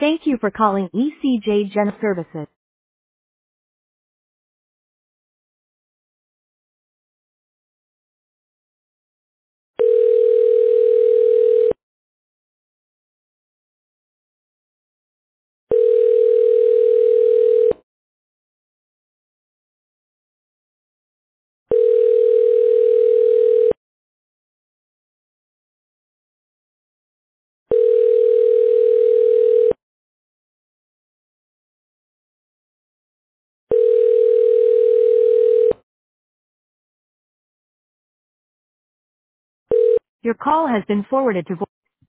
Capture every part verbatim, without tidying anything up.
Thank you for calling E C J Gen Services. Your call has been forwarded to vo-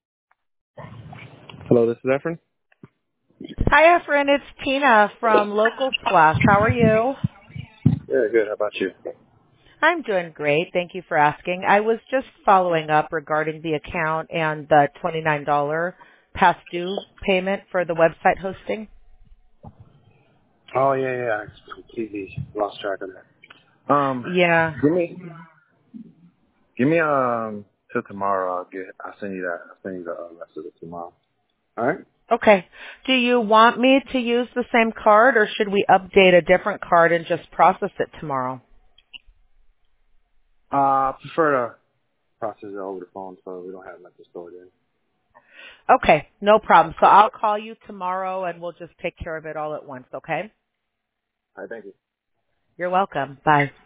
Hello, this is Efren. Hi, Efren. It's Tina from Local Splash. How are you? Yeah, good. How about you? I'm doing great. Thank you for asking. I was just following up regarding the account and the twenty-nine dollars past due payment for the website hosting. Oh, yeah, yeah. I completely lost track of that. Um, Yeah. give me, give me, um, till tomorrow. I'll get, I'll send you that. I'll send you the uh, rest of it tomorrow. All right? Okay. Do you want me to use the same card or should we update a different card and just process it tomorrow? Uh, I prefer to process it over the phone so we don't have much to store in. Okay. No problem. So I'll call you tomorrow and we'll just take care of it all at once, okay? All right, thank you. You're welcome. Bye.